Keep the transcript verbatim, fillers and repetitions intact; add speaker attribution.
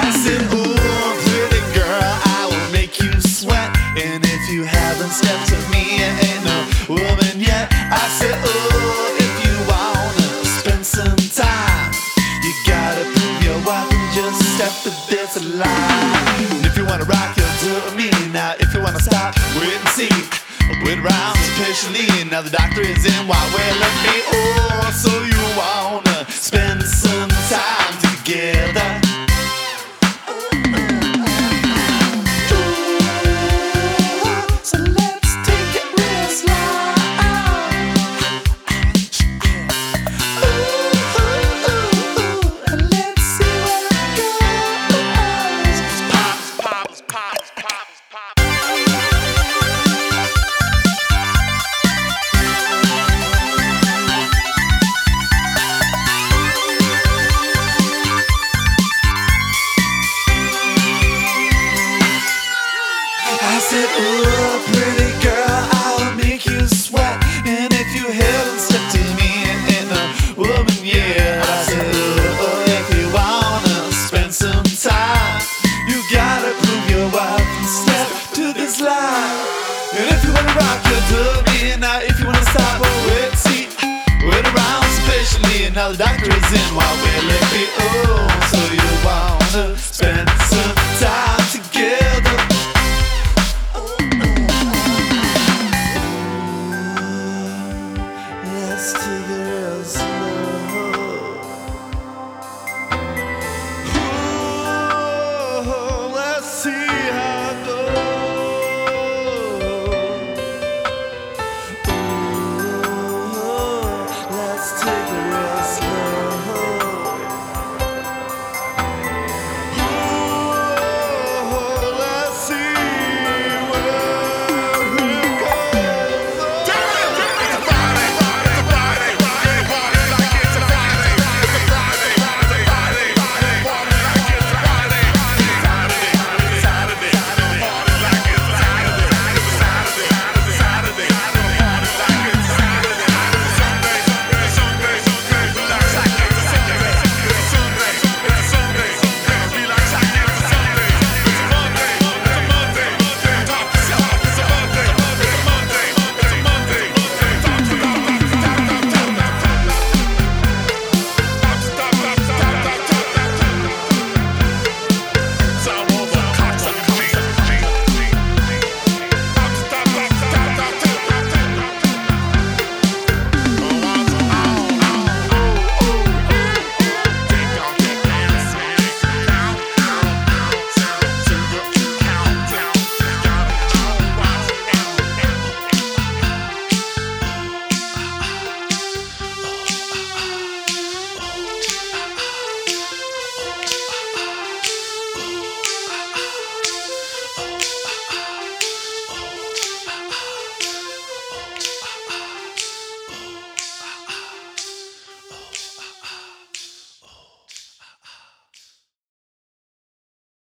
Speaker 1: I said, ooh, pretty girl, I will make you sweat. And if you haven't stepped to me, you ain't no woman yet. I said, ooh, if you wanna spend some time, you gotta prove your worth and just step to this line. And if you wanna rock, you'll do me. Now if you wanna stop, wait and see. Wait around patiently. Now the doctor is in while we're looking. Oh, so you wanna spend some time together? So let's take it real slow. Ooh, ooh, ooh, and let's see where it goes. Pops, pops, pops, pops, pops. I said, ooh, pretty girl, I'll make you sweat. And if you haven't stepped to me, you ain't no woman yet. I said, ooh, if you wanna spend some time, you gotta prove your worth and step to this line. And if you wanna rock, you'll do me. Now if you wanna stop, oh, wait, see, wait around so patiently. Now the doctor is in while we're looking. Oh, so you